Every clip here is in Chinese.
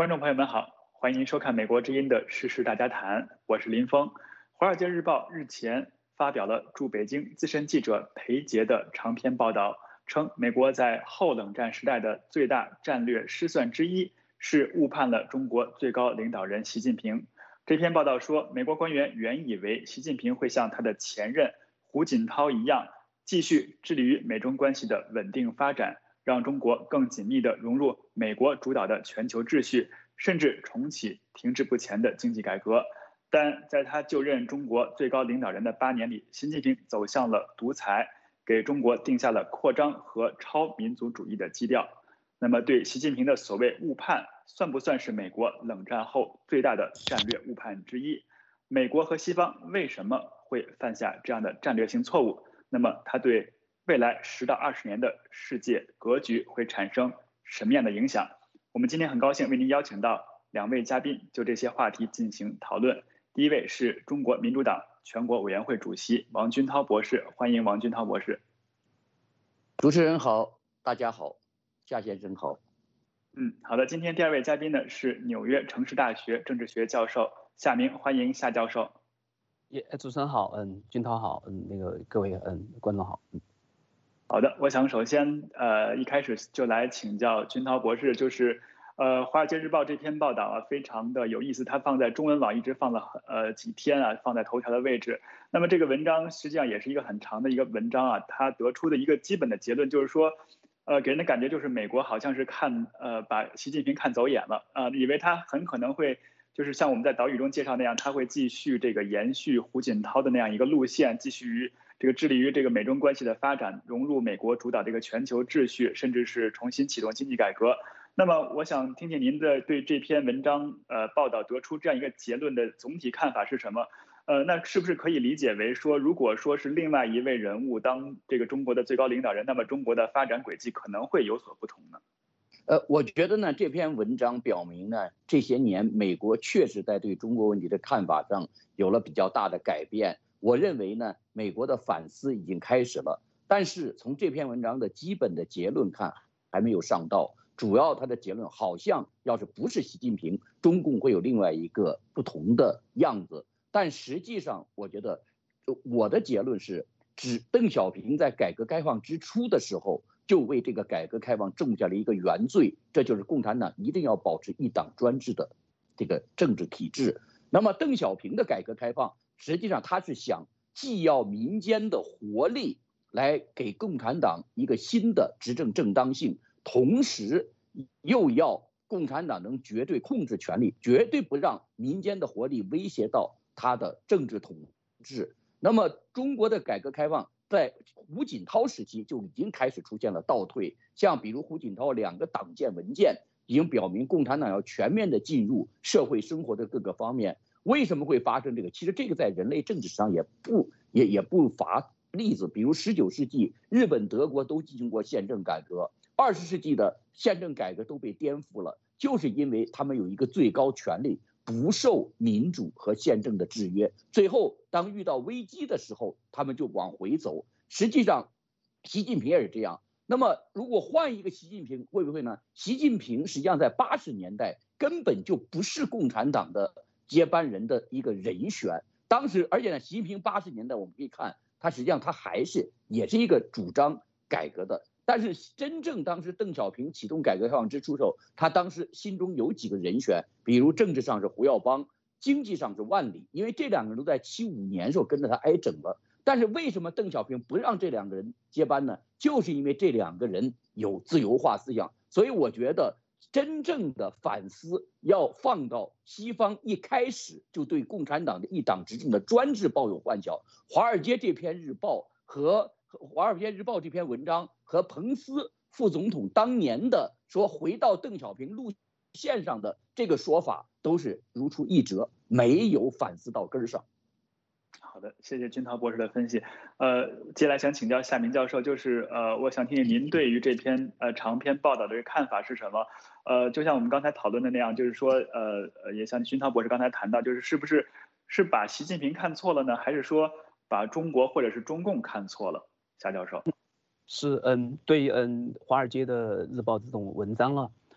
观众朋友们好，欢迎收看美国之音的时事大家谈，我是林峰。《华尔街日报》日前发表了驻北京资深记者裴杰的长篇报道，称美国在后冷战时代的最大战略失算之一是误判了中国最高领导人习近平。这篇报道说，美国官员原以为习近平会像他的前任胡锦涛一样，继续致力于美中关系的稳定发展，让中国更紧密地融入美国主导的全球秩序，甚至重启停滞不前的经济改革。但在他就任中国最高领导人的8年里，习近平走向了独裁，给中国定下了扩张和超民族主义的基调。那么，对习近平的所谓误判，算不算是美国冷战后最大的战略误判之一？美国和西方为什么会犯下这样的战略性错误？那么，它对未来10到20年的世界格局会产生什么样的影响？我们今天很高兴为您邀请到2位嘉宾，就这些话题进行讨论。第一位是中国民主党全国委员会主席王军涛博士，欢迎王军涛博士。 主持人好，大家好，夏先生好。 好的。今天第2位嘉宾呢是纽约城市大学政治学教授夏明，欢迎夏教授。 主持人好，军涛好，各位观众好。 好的，我想首先一开始就来请教军涛博士，就是华尔街日报这篇报道啊，非常的有意思，它放在中文网一直放了几天啊，放在头条的位置。那么这个文章实际上也是一个很长的一个文章啊，它得出的一个基本的结论就是说，给人的感觉就是美国好像是把习近平看走眼了啊，以为他很可能会就是像我们在岛屿中介绍那样，他会继续延续胡锦涛的那样一个路线，继续致力于美中关系的发展，融入美国主导这个全球秩序，甚至是重新启动经济改革。那么我想听听您的对这篇文章报道得出这样一个结论的总体看法是什么？那是不是可以理解为说，如果说是另外一位人物当中国的最高领导人，那么中国的发展轨迹可能会有所不同呢？ 我觉得呢，这篇文章表明呢，这些年美国确实在对中国问题的看法上有了比较大的改变。我认为呢，美国的反思已经开始了，但是从这篇文章的基本的结论看，还没有上道。主要他的结论好像要是不是习近平，中共会有另外一个不同的样子。但实际上，我觉得我的结论是，邓小平在改革开放之初的时候，就为这个改革开放种下了一个原罪，这就是共产党一定要保持一党专制的这个政治体制。那么邓小平的改革开放，实际上他是想既要民间的活力来给共产党一个新的执政正当性，同时又要共产党能绝对控制权力，绝对不让民间的活力威胁到他的政治统治。那么中国的改革开放在胡锦涛时期就已经开始出现了倒退，像比如胡锦涛2个党建文件已经表明共产党要全面的进入社会生活的各个方面。为什么会发生这个？其实这个在人类政治上也不乏例子，比如19世纪日本、德国都进行过宪政改革，20世纪的宪政改革都被颠覆了，就是因为他们有一个最高权力不受民主和宪政的制约，最后当遇到危机的时候，他们就往回走。实际上，习近平也是这样。那么，如果换一个习近平，会不会呢？习近平实际上在80年代根本就不是共产党的接班人的一个人选。当时，而且呢，习近平80年代我们可以看，他实际上他也是一个主张改革的。但是真正当时邓小平启动改革开放之初时候，他当时心中有几个人选，比如政治上是胡耀邦，经济上是万里，因为这2个人都在75年时候跟着他挨整了。但是为什么邓小平不让这2个人接班呢？就是因为这2个人有自由化思想。所以我觉得真正的反思要放到西方一开始就对共产党的一党执政的专制抱有幻想。华尔街这篇日报和华尔街日报这篇文章和彭斯副总统当年的说回到邓小平路线上的这个说法都是如出一辙，没有反思到根上。 好的，谢谢军涛博士的分析。接下来想请教夏明教授，就是我想听听您对于这篇长篇报道的看法是什么？就像我们刚才讨论的那样，就是说也像军涛博士刚才谈到，就是是不是把习近平看错了呢，还是说把中国或者是中共看错了？夏教授。 是对华尔街的日报这种文章啊，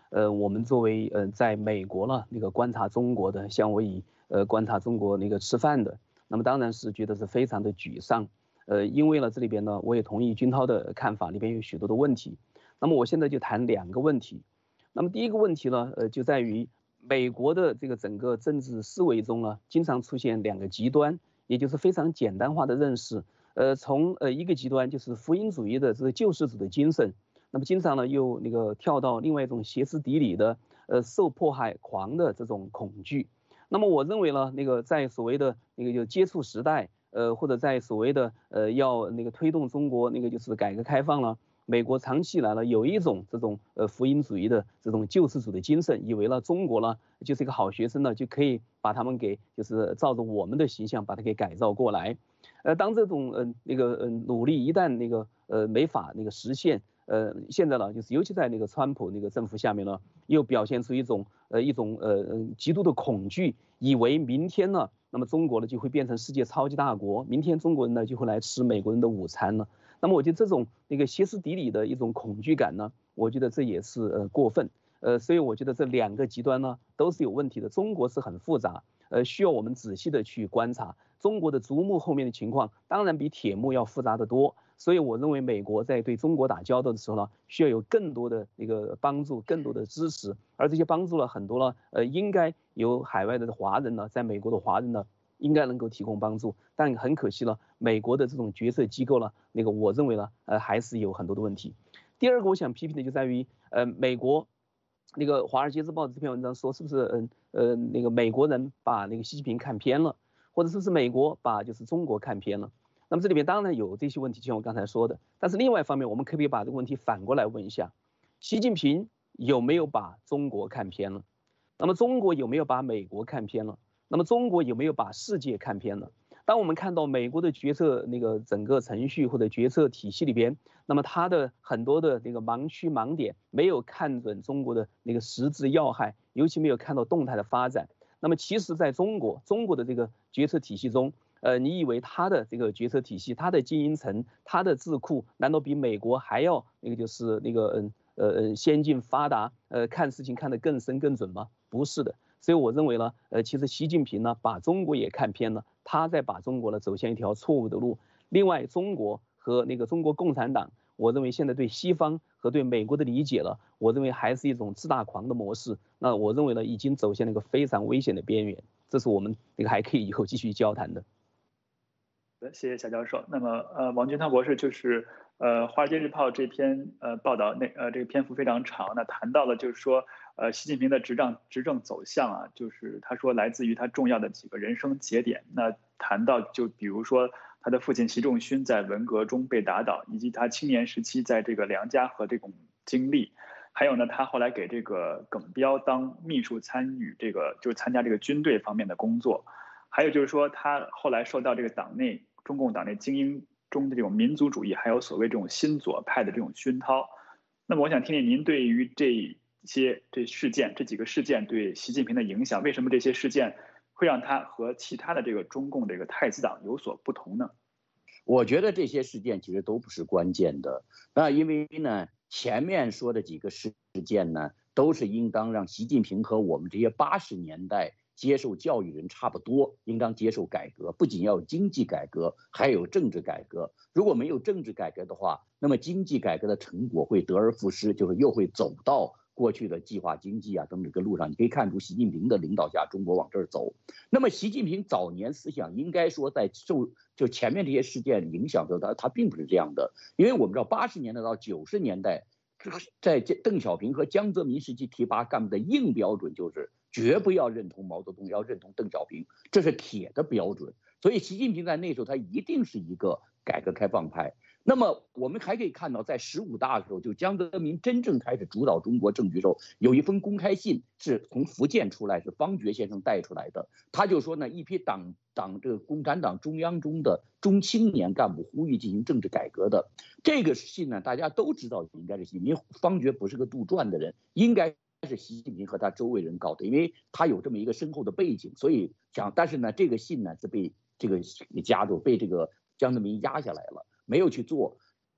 我们作为在美国呢那个观察中国的，像我以观察中国那个吃饭的，那么当然是觉得是非常的沮丧。因为呢这里边呢我也同意军涛的看法，里边有许多的问题。那么我现在就谈2个问题。那么第一个问题呢，就在于美国的这个整个政治思维中呢，经常出现2个极端，也就是非常简单化的认识。从一个极端就是福音主义的这个救世主的精神，那么经常呢又那个跳到另外一种歇斯底里的受迫害狂的这种恐惧。那么我认为呢，那个在所谓的那个就接触时代，或者在所谓的要那个推动中国那个就是改革开放了。美国长期以来呢，有一种这种福音主义的这种救世主的精神，以为呢中国呢就是一个好学生呢，就可以把他们给就是照着我们的形象把它给改造过来。当这种努力一旦那个没法那个实现，现在呢就是尤其在那个川普那个政府下面呢，又表现出一种极度的恐惧，以为明天呢，那么中国呢就会变成世界超级大国，明天中国人呢就会来吃美国人的午餐了。那么我觉得这种那个歇斯底里的一种恐惧感呢，我觉得这也是过分。所以我觉得这2个极端呢都是有问题的。中国是很复杂，需要我们仔细的去观察。中国的竹木后面的情况当然比铁木要复杂的多。所以我认为美国在对中国打交道的时候呢，需要有更多的那个帮助，更多的支持。而这些帮助呢，很多呢，应该由海外的华人呢，在美国的华人呢，应该能够提供帮助。但很可惜了，美国的这种决策机构呢，那个我认为呢，还是有很多的问题。第二个我想批评的就在于，美国那个《华尔街日报》这篇文章说，是不是那个美国人把那个习近平看偏了，或者是不是美国把就是中国看偏了？那么这里面当然有这些问题，就像我刚才说的。但是另外一方面，我们可不可以把这个问题反过来问一下：习近平有没有把中国看偏了？那么中国有没有把美国看偏了？那么中国有没有把世界看偏了？当我们看到美国的决策那个整个程序或者决策体系里边，那么它的很多的那个盲区盲点没有看准中国的那个实质要害，尤其没有看到动态的发展。那么其实在中国的这个决策体系中，你以为它的这个决策体系、它的精英层、它的智库，难道比美国还要那个就是那个先进发达？看事情看得更深更准吗？不是的。所以我认为呢，其实习近平呢把中国也看偏了，他在把中国呢走向一条错误的路。另外，中国和那个中国共产党，我认为现在对西方和对美国的理解了，我认为还是一种自大狂的模式。那我认为呢，已经走向了一个非常危险的边缘，这是我们那个还可以以后继续交谈的。 谢谢夏教授。那么王军涛博士就是《华尔街日报》这篇报道这个篇幅非常长，那谈到了就是说习近平的执政走向啊，就是他说来自于他重要的几个人生节点。那谈到就比如说他的父亲习仲勋在文革中被打倒，以及他青年时期在这个梁家河这种经历，还有呢他后来给这个耿彪当秘书参与这个就是参加这个军队方面的工作。还有就是说，他后来受到这个中共党内精英中的这种民族主义，还有所谓这种新左派的这种熏陶。那么，我想听听您对于这几个事件对习近平的影响，为什么这些事件会让他和其他的这个中共这个太子党有所不同呢？ 我觉得这些事件其实都不是关键的，因为呢，前面说的几个事件呢，都是应当让习近平和我们这些80年代接受教育人差不多，应当接受改革，不仅要有经济改革，还有政治改革。如果没有政治改革的话，那么经济改革的成果会得而复失，就是又会走到过去的计划经济啊等这个路上。你可以看出习近平的领导下，中国往这儿走。那么习近平早年思想应该说在就前面这些事件影响着他并不是这样的，因为我们知道80年代到90年代，在邓小平和江泽民时期提拔干部的硬标准就是绝不要认同毛泽东，要认同邓小平，这是铁的标准。所以习近平在那时候他一定是一个改革开放派。那么我们还可以看到，在15大的时候，就江泽民真正开始主导中国政局的时候，有一封公开信是从福建出来，是方觉先生带出来的。他就说呢，一批这个共产党中央中的中青年干部呼吁进行政治改革的。这个信呢，大家都知道应该是习近平，方觉不是个杜撰的人，应该是习近平和他周围人搞的，因为他有这么一个深厚的背景，所以但是呢，这个信呢是被这个夹住，被这个江泽民压下来了，没有去做。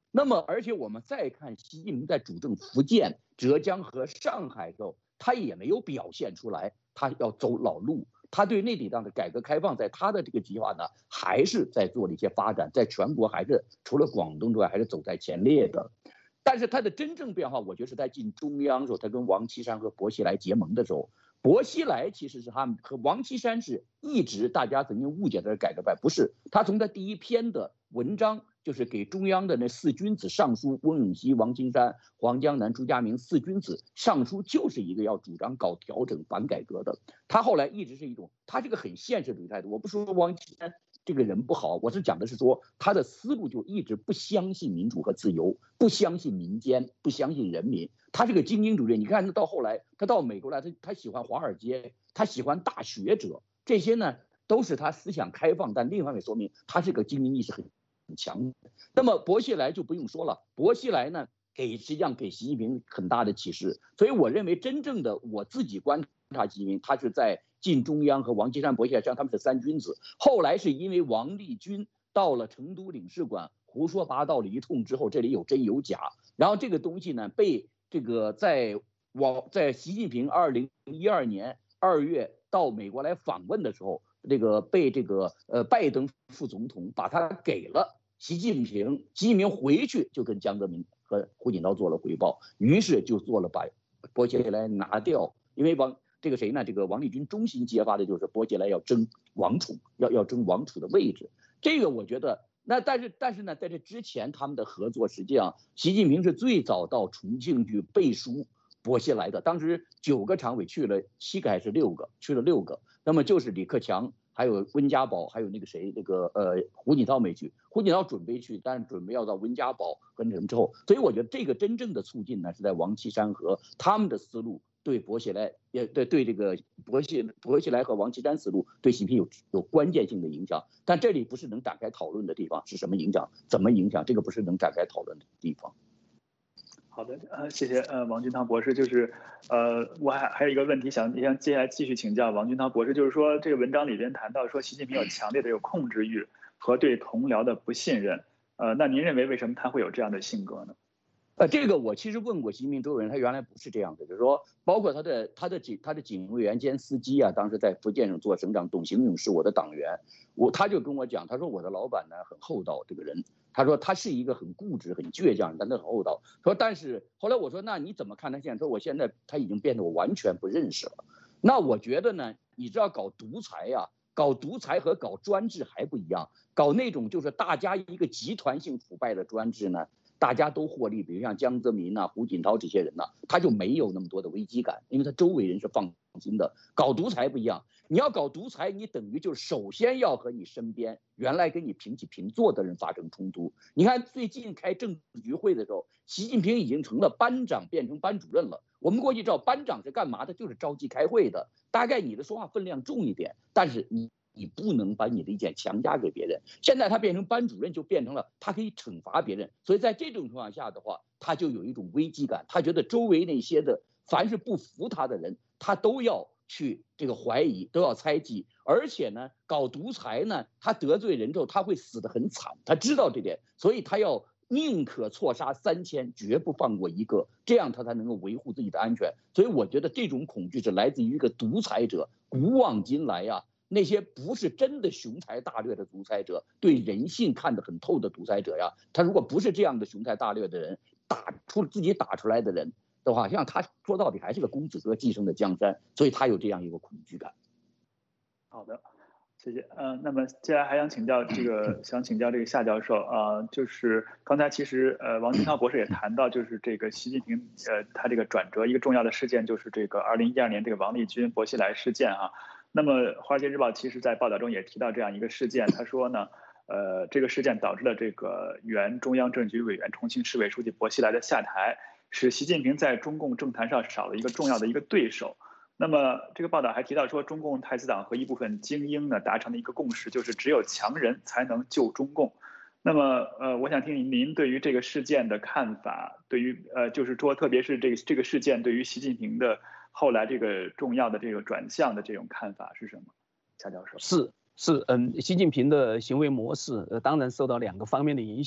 那么，而且我们再看习近平在主政福建、浙江和上海的时候，他也没有表现出来他要走老路。他对内地上的改革开放，在他的这个计划呢，还是在做了一些发展，在全国还是除了广东之外，还是走在前列的。但是他的真正变化，我觉得是在进中央的时候，他跟王岐山和薄熙来结盟的时候。薄熙来其实是他们和王岐山是一直大家曾经误解的改革派，不是。他从他第一篇的文章，就是给中央的那四君子上书，翁永熙、王岐山、黄江南、朱家明四君子上书，就是一个要主张搞调整、反改革的。他后来一直是一种，他这个很现实主义态度。我不说王岐山这个人不好，我是讲的是说他的思路就一直不相信民主和自由，不相信民间，不相信人民。他是个精英主义，你看到后来他到美国来，他喜欢华尔街，他喜欢大学者，这些呢都是他思想开放，但另一方面说明他是个精英意识很强。那么薄熙来就不用说了，薄熙来呢实际上给习近平很大的启示，所以我认为真正的我自己观察习近平，他是在进中央和王岐山、薄熙来，实际上他们是三君子。后来是因为王立军到了成都领事馆胡说八道了一通之后，这里有真有假，然后这个东西呢被这个在习近平2012年2月到美国来访问的时候，这个被这个拜登副总统把他给了习近平，习近平回去就跟江泽民和胡锦涛做了汇报，于是就做了把薄熙来拿掉，因为这个谁呢？这个王立军中心揭发的就是薄熙来要争王储，要争王储的位置。这个我觉得，那但是呢，在这之前他们的合作，实际上习近平是最早到重庆去背书薄熙来的。当时9个常委去了7个还是6个，去了6个。那么就是李克强，还有温家宝，还有那个谁，那个胡锦涛没去，胡锦涛准备去，但是准备要到温家宝和什么之后。所以我觉得这个真正的促进呢，是在王岐山和他们的思路。对薄熙来也对这个薄熙来和王岐山思路对习近平有关键性的影响，但这里不是能展开讨论的地方，是什么影响，怎么影响，这个不是能展开讨论的地方。 好的，谢谢王军涛博士。就是我还有一个问题想接下来继续请教王军涛博士，就是说这个文章里边谈到说习近平有强烈的有控制欲和对同僚的不信任，那您认为为什么他会有这样的性格呢？ 这个我其实问过习近平周围人，他原来不是这样的，就是说，包括他的警卫员兼司机啊，当时在福建省做省长，董行勇是我的党员，他就跟我讲，他说我的老板呢很厚道，这个人，他说他是一个很固执、很倔强，但他很厚道。说但是后来我说，那你怎么看他现在？说我现在他已经变得我完全不认识了。那我觉得呢，你知道搞独裁呀，搞独裁和搞专制还不一样，搞那种就是大家一个集团性腐败的专制呢。大家都获利，比如像江泽民胡锦涛这些人他就没有那么多的危机感，因为他周围人是放心的。搞独裁不一样，你要搞独裁，你等于就是首先要和你身边原来跟你平起平坐的人发生冲突。你看最近开政治局会的时候，习近平已经成了班长，变成班主任了。我们过去知道班长是干嘛的，就是召集开会的，大概你的说话分量重一点，但是你不能把你的意见强加给别人。现在他变成班主任，就变成了他可以惩罚别人，所以在这种情况下的话，他就有一种危机感，他觉得周围那些的凡是不服他的人，他都要去这个怀疑，都要猜忌。而且呢，搞独裁呢，他得罪人之后他会死得很惨，他知道这点，所以他要宁可错杀3000，绝不放过一个，这样他才能够维护自己的安全。所以我觉得这种恐惧是来自于一个独裁者，古往今来啊。那些不是真的雄才大略的独裁者，对人性看得很透的独裁者呀，他如果不是这样的雄才大略的人，自己打出来的人的话，像他说到底还是个公子哥继承的江山，所以他有这样一个恐惧感。 好的，谢谢。那么接下来还想请教这个夏教授就是刚才其实王军涛博士也谈到，就是这个习近平他这个转折一个重要的事件就是这个2012年这个王立军薄熙来事件那么《华尔街日报》其实在报道中也提到这样一个事件，他说呢，这个事件导致了这个原中央政治局委员、重庆市委书记薄熙来的下台，使习近平在中共政坛上少了一个重要的一个对手。那么这个报道还提到说，中共太子党和一部分精英呢达成了一个共识，就是只有强人才能救中共。那么我想听您对于这个事件的看法，对于就是说特别是这个事件对于习近平的后来这个重要的这个转向的这种看法是什么？夏教授。 习近平的行为模式当然受到2个方面的影响。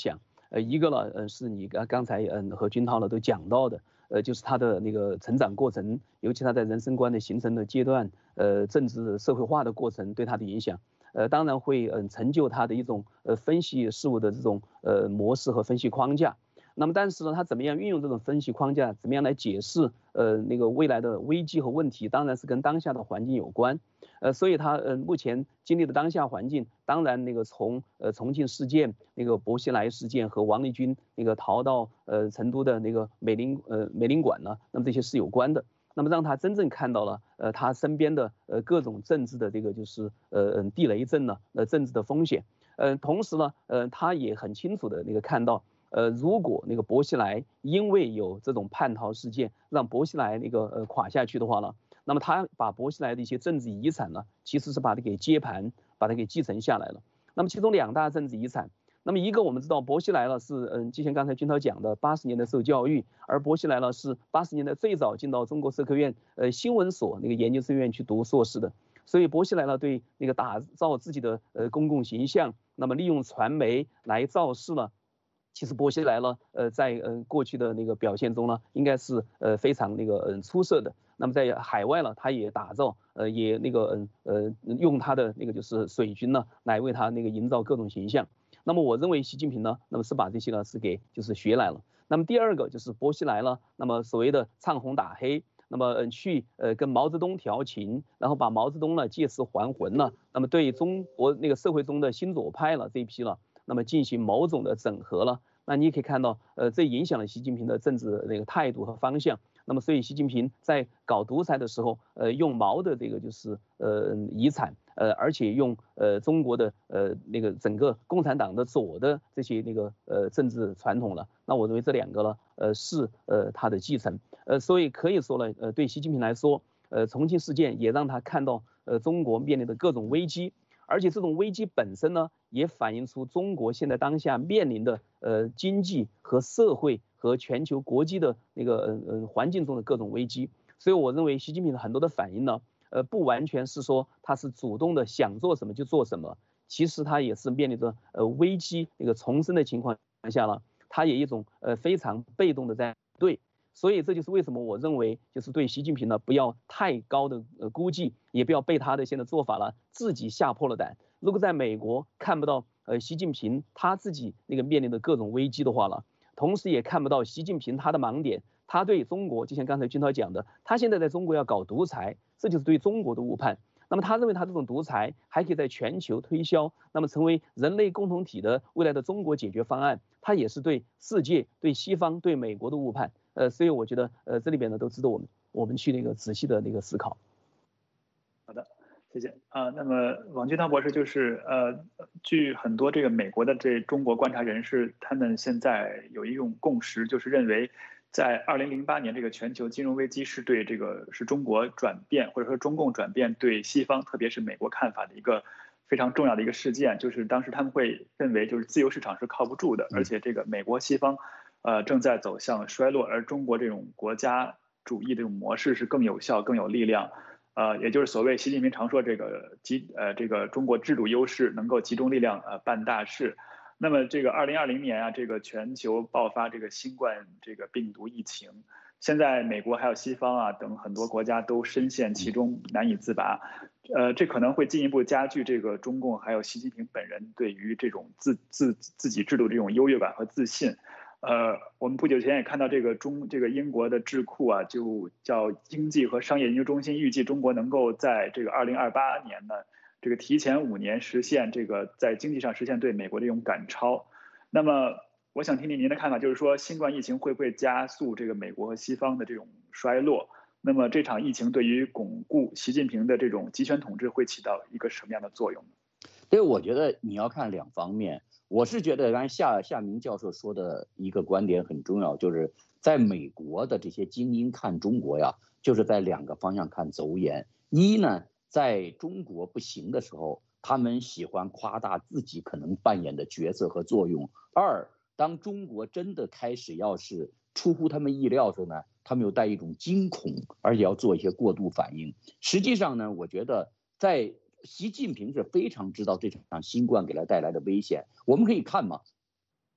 一个呢，是你刚才和军涛呢都讲到的，就是他的那个成长过程，尤其他在人生观的形成的阶段，政治社会化的过程对他的影响，当然会成就他的一种分析事物的这种模式和分析框架。那么，但是呢，他怎么样运用这种分析框架，怎么样来解释那个未来的危机和问题，当然是跟当下的环境有关。所以他目前经历的当下环境，当然那个从重庆事件、那个薄熙来事件和王立军那个逃到成都的那个美领馆呢，那么这些是有关的。那么让他真正看到了他身边的各种政治的这个就是地雷阵呢，政治的风险。同时呢，他也很清楚的那个看到。如果那个薄熙来因为有这种叛逃事件，让薄熙来那个垮下去的话呢，那么他把薄熙来的一些政治遗产呢，其实是把它给接盘，把它给继承下来了。那么其中2大政治遗产，那么一个我们知道薄熙来呢是就像刚才军涛讲的，80年代受教育，而薄熙来呢是80年代最早进到中国社科院新闻所那个研究生院去读硕士的。所以薄熙来呢对那个打造自己的公共形象，那么利用传媒来造势呢。其实薄熙来呢，在过去的那个表现中呢，应该是非常那个出色的。那么在海外呢，他也打造也那个用他的那个就是水军呢，来为他那个营造各种形象。那么我认为习近平呢，那么是把这些呢是给就是学来了。那么第二个就是薄熙来呢，那么所谓的唱红打黑，那么去跟毛泽东调情，然后把毛泽东呢借尸还魂了，那么对中国那个社会中的新左派了这一批了。那么进行某种的整合了，那你也可以看到，这影响了习近平的政治那个态度和方向。那么，所以习近平在搞独裁的时候，用毛的这个就是遗产，而且用中国的那个整个共产党的左的这些那个政治传统了。那我认为这2个呢，是他的继承。所以可以说呢，对习近平来说，重庆事件也让他看到中国面临的各种危机。而且这种危机本身呢，也反映出中国现在当下面临的经济和社会和全球国际的那个环境中的各种危机。所以我认为习近平的很多的反应呢，不完全是说他是主动的想做什么就做什么，其实他也是面临着危机那个重生的情况下呢，他也一种非常被动的在对。所以这就是为什么我认为，就是对习近平呢不要太高的估计，也不要被他的现在做法了自己吓破了胆。如果在美国看不到习近平他自己那个面临的各种危机的话了，同时也看不到习近平他的盲点，他对中国就像刚才军涛讲的，他现在在中国要搞独裁，这就是对中国的误判。那么他认为他这种独裁还可以在全球推销，那么成为人类共同体的未来的中国解决方案，他也是对世界、对西方、对美国的误判。所以我觉得这里边呢都值得我们去那个仔细的那个思考。 好的，谢谢那么王军涛博士就是据很多这个美国的这中国观察人士，他们现在有一种共识，就是认为在2008年这个全球金融危机是对这个是中国转变或者说中共转变对西方特别是美国看法的一个非常重要的一个事件，就是当时他们会认为就是自由市场是靠不住的，而且这个美国西方正在走向衰落，而中国这种国家主义这种模式是更有效、更有力量。也就是所谓习近平常说这个中国制度优势能够集中力量办大事。那么这个2020年啊，这个全球爆发这个新冠这个病毒疫情，现在美国还有西方啊等很多国家都深陷其中难以自拔。这可能会进一步加剧这个中共还有习近平本人对于这种自己制度这种优越感和自信。我们不久前也看到这个英国的智库啊，就叫经济和商业研究中心，预计中国能够在这个2028年呢，这个提前5年实现这个在经济上实现对美国的这种赶超。那么我想听听您的看法，就是说新冠疫情会不会加速这个美国和西方的这种衰落？那么这场疫情对于巩固习近平的这种集权统治会起到一个什么样的作用呢？ 对，我觉得你要看2方面。我是觉得刚才夏明教授说的一个观点很重要，就是在美国的这些精英看中国呀，就是在2个方向看走眼。一呢，在中国不行的时候，他们喜欢夸大自己可能扮演的角色和作用。2，当中国真的开始要是出乎他们意料的时候呢，他们又带一种惊恐，而且要做一些过度反应。实际上呢，我觉得在习近平是非常知道这场新冠给他带来的危险。我们可以看嘛，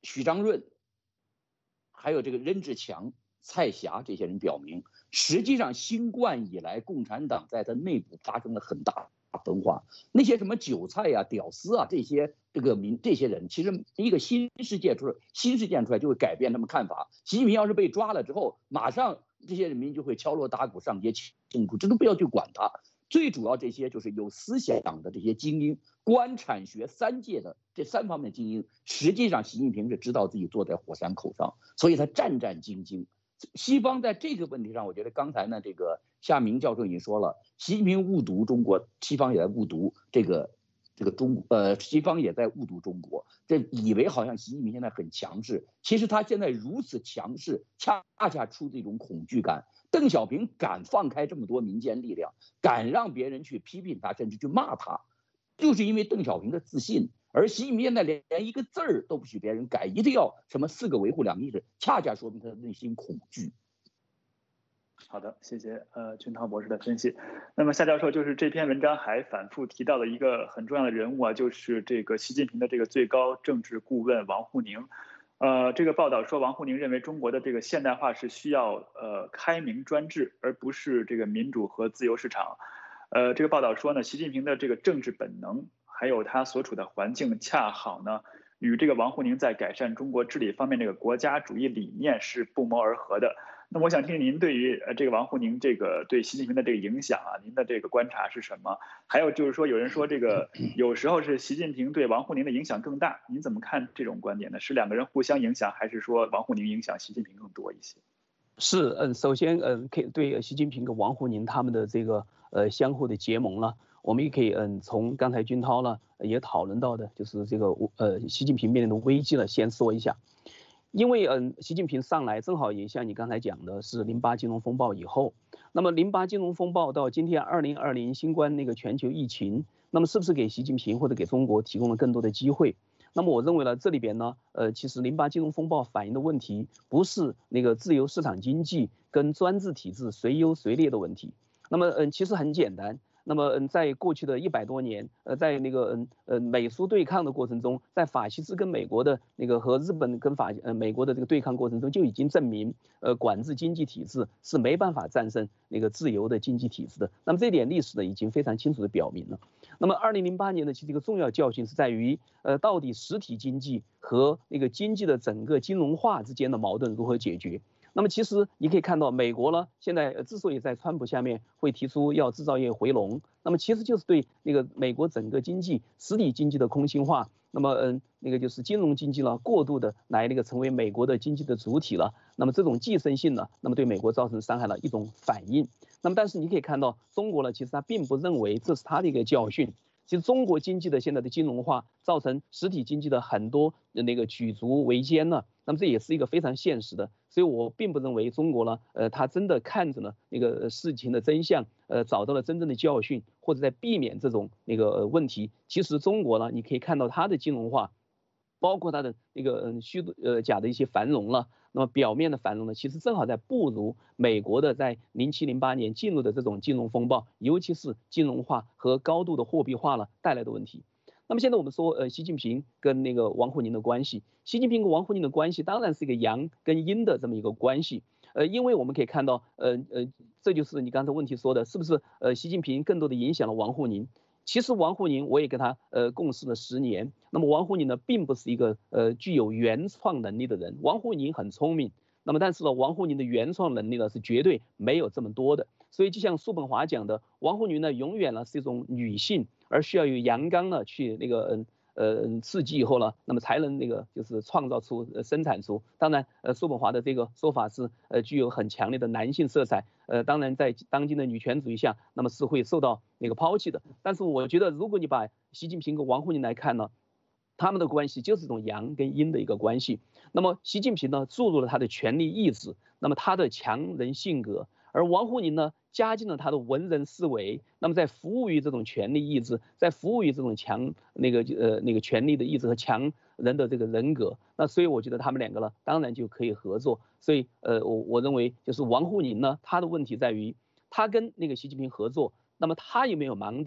许章润，还有这个任志强、蔡霞这些人表明，实际上新冠以来，共产党在它内部发生了很大分化。那些什么韭菜呀、屌丝啊，这些人，其实一个新事件出来就会改变他们看法。习近平要是被抓了之后，马上这些人民就会敲锣打鼓上街庆祝，这都不要去管他。最主要这些就是有思想的这些精英，官产学三界的这3方面精英，实际上习近平是知道自己坐在火山口上，所以他战战兢兢。西方在这个问题上，我觉得刚才呢，这个夏明教授已经说了，习近平误读中国，西方也在误读西方也在误读中国，这以为好像习近平现在很强势，其实他现在如此强势，恰恰出这种恐惧感。邓小平敢放开这么多民间力量，敢让别人去批评他，甚至去骂他，就是因为邓小平的自信。而习近平现在连一个字儿都不许别人改，一定要什么4个维护2个意识，恰恰说明他的内心恐惧。 好的，谢谢军涛博士的分析。那么夏教授，就是这篇文章还反复提到了一个很重要的人物啊，就是这个习近平的这个最高政治顾问王沪宁。这个报道说，王沪宁认为中国的这个现代化是需要开明专制，而不是这个民主和自由市场。这个报道说呢，习近平的这个政治本能，还有他所处的环境，恰好呢与这个王沪宁在改善中国治理方面这个国家主义理念是不谋而合的。那么我想听您对于这个王沪宁这个对习近平的这个影响啊，您的这个观察是什么？还有就是说，有人说这个有时候是习近平对王沪宁的影响更大，您怎么看这种观点呢？是2个人互相影响，还是说王沪宁影响习近平更多一些？ 是，首先，可以对习近平跟王沪宁他们的这个相互的结盟了，我们也可以从刚才军涛呢也讨论到的，就是这个习近平面临的危机了，先说一下。因为习近平上来正好也像你刚才讲的是08金融风暴以后，那么08金融风暴到今天2020新冠那个全球疫情，那么是不是给习近平或者给中国提供了更多的机会？那么我认为呢，这里边呢，其实08金融风暴反映的问题不是那个自由市场经济跟专制体制谁优谁劣的问题，那么其实很简单。那么在过去的100多年，在那个美苏对抗的过程中，在法西斯跟美国的那个和日本跟美国的这个对抗过程中，就已经证明，管制经济体制是没办法战胜那个自由的经济体制的。那么这点历史呢，已经非常清楚的表明了。那么2008年的其实一个重要教训是在于，到底实体经济和那个经济的整个金融化之间的矛盾如何解决？那么其实你可以看到，美国呢现在之所以在川普下面会提出要制造业回笼，那么其实就是对那个美国整个经济实体经济的空心化，那么那个就是金融经济呢过度的来那个成为美国的经济的主体了，那么这种寄生性呢，那么对美国造成伤害了一种反应。那么但是你可以看到，中国呢其实他并不认为这是他的一个教训。其实中国经济的现在的金融化造成实体经济的很多那个举足维艰呢，那么这也是一个非常现实的，所以我并不认为中国呢，他真的看着呢那个事情的真相，找到了真正的教训，或者在避免这种那个问题。其实中国呢，你可以看到它的金融化，包括它的那个假的一些繁荣了。那么表面的繁荣呢，其实正好在不如美国的在07、08年进入的这种金融风暴，尤其是金融化和高度的货币化了带来的问题。那么现在我们说，习近平跟那个王沪宁的关系，习近平跟王沪宁的关系当然是一个阳跟阴的这么一个关系。因为我们可以看到，这就是你刚才问题说的，是不是习近平更多的影响了王沪宁？其实王沪宁我也跟他共事了10年，那么王沪宁呢并不是一个具有原创能力的人，王沪宁很聪明，那么但是呢王沪宁的原创能力呢是绝对没有这么多的，所以就像叔本华讲的，王沪宁呢永远呢是一种女性，而需要有阳刚呢去那个刺激以后呢，那么才能那个就是创造出生产出。当然叔本华的这个说法是具有很强烈的男性色彩，当然在当今的女权主义下，那么是会受到那个抛弃的。但是我觉得如果你把习近平跟王沪宁来看呢，他们的关系就是一种阳跟阴的一个关系。那么习近平呢注入了他的权力意志，那么他的强人性格，而王沪宁呢加进了他的文人思维，那么在服务于这种权力意志，在服务于这种强那个权力的意志和强人的这个人格，那所以我觉得他们2个呢当然就可以合作。所以我认为就是王沪宁呢，他的问题在于他跟那个习近平合作，那么他有没有盲点？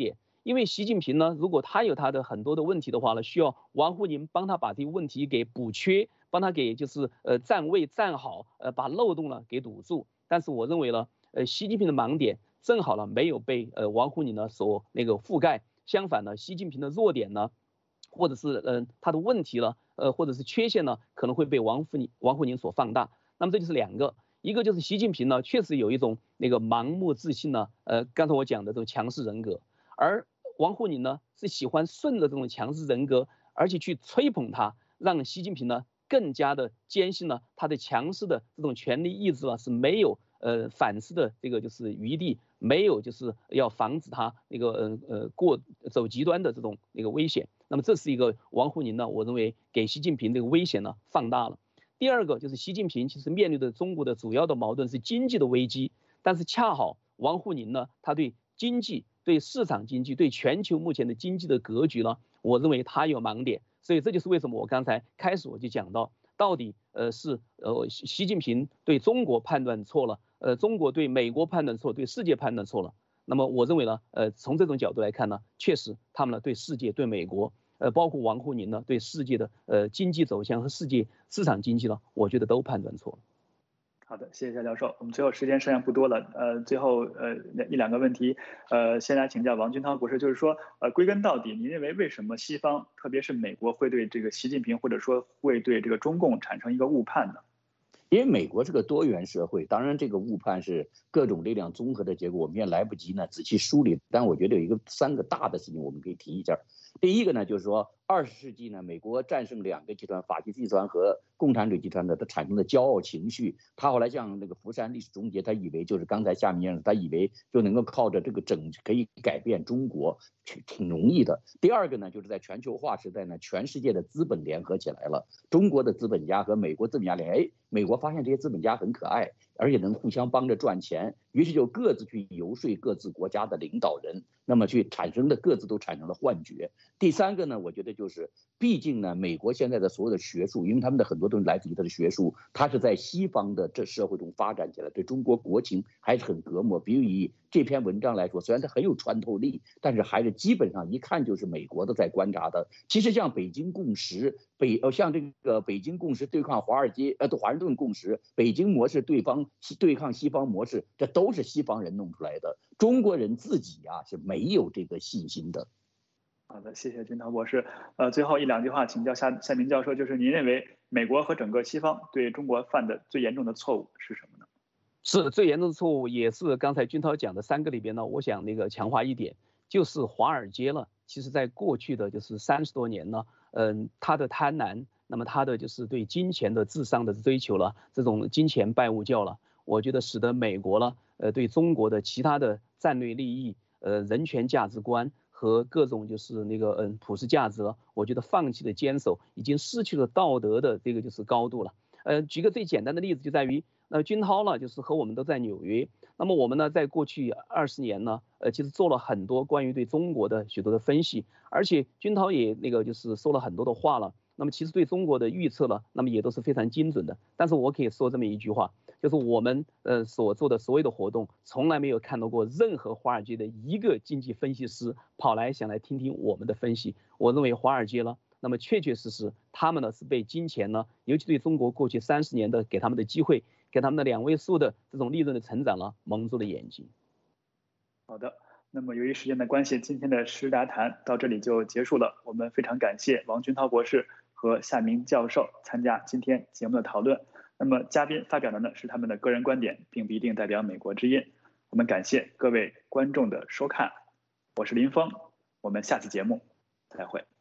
因为习近平呢，如果他有他的很多的问题的话呢，需要王沪宁帮他把这个问题给补缺，帮他给就是站位站好，把漏洞呢给堵住。但是我认为呢，习近平的盲点正好呢没有被王沪宁呢所那个覆盖，相反呢，习近平的弱点呢，或者是他的问题呢，或者是缺陷呢，可能会被王沪宁所放大。那么这就是两个。一个就是习近平呢，确实有一种那个盲目自信呢，刚才我讲的这种强势人格，而王沪宁呢是喜欢顺着这种强势人格，而且去吹捧他，让习近平呢更加的坚信呢他的强势的这种权力意志呢是没有反思的这个就是余地，没有就是要防止他那个走极端的这种那个危险。那么这是一个王沪宁呢，我认为给习近平这个危险呢放大了。第二个就是习近平其实面对的中国的主要的矛盾是经济的危机，但是恰好王沪宁呢，他对经济、对市场经济、对全球目前的经济的格局呢，我认为他有盲点，所以这就是为什么我刚才开始我就讲到底是习近平对中国判断错了，中国对美国判断错，对世界判断错了。那么我认为呢，从这种角度来看呢，确实他们呢对世界、对美国。包括王沪宁呢，对世界的经济走向和世界市场经济呢，我觉得都判断错了。 好的，谢谢夏教授。我们最后时间剩下不多了，最后一两个问题，先来请教王军涛博士，就是说，归根到底，您认为为什么西方，特别是美国，会对这个习近平或者说会对这个中共产生一个误判呢？ 因为美国是个多元社会，当然这个误判是各种力量综合的结果，我们也来不及呢仔细梳理。但我觉得有3个大的事情我们可以提一下。第一个呢，就是说20世纪呢，美国战胜2个集团，法西斯集团和共产主义集团的，它产生的骄傲情绪。他后来像那个福山历史终结，他以为就是刚才夏明先生，他以为就能够靠着这个可以改变中国，挺容易的。第二个呢，就是在全球化时代呢，全世界的资本联合起来了，中国的资本家和美国资本家美国发现这些资本家很可爱，而且能互相帮着赚钱，于是就各自去游说各自国家的领导人，那么去各自都产生了幻觉。第3个呢，我觉得就是毕竟呢，美国现在的所有的学术，因为他们的很多东西来自于他的学术，它是在西方的这社会中发展起来，对中国国情还是很隔膜。比如以这篇文章来说，虽然它很有穿透力，但是还是基本上一看就是美国的在观察的。其实像北京共识，像这个北京共识对抗华盛顿共识，北京模式对抗西方模式，这都是西方人弄出来的，中国人自己啊是没有这个信心的。 好的，谢谢军涛博士。最后一两句话请教夏明教授，就是您认为美国和整个西方对中国犯的最严重的错误是什么呢？ 是最严重的错误，也是刚才军涛讲的3个里边呢，我想那个强化一点，就是华尔街了。其实在过去的就是30多年呢，他的贪婪，那么他的就是对金钱的至上的追求了，这种金钱拜物教了，我觉得使得美国呢，对中国的其他的战略利益，人权价值观和各种就是那个普世价值，我觉得放弃了坚守，已经失去了道德的这个就是高度了。举个最简单的例子，就在于军涛呢，就是和我们都在纽约。那么我们呢，在过去20年呢，其实做了很多关于对中国的许多的分析，而且军涛也那个就是说了很多的话了。那么其实对中国的预测呢，那么也都是非常精准的。但是我可以说这么一句话，就是我们所做的所有的活动，从来没有看到过任何华尔街的一个经济分析师跑来想来听听我们的分析。我认为华尔街呢，那么确确实实他们呢是被金钱呢，尤其对中国过去30年的给他们的机会，给他们的2位数的这种利润的成长呢，蒙住了眼睛。 好的，那么由于时间的关系，今天的时达谈到这里就结束了。我们非常感谢王军涛博士和夏明教授参加今天节目的讨论。那么嘉宾发表的呢是他们的个人观点，并不一定代表美国之音。我们感谢各位观众的收看，我是林峰，我们下次节目再会。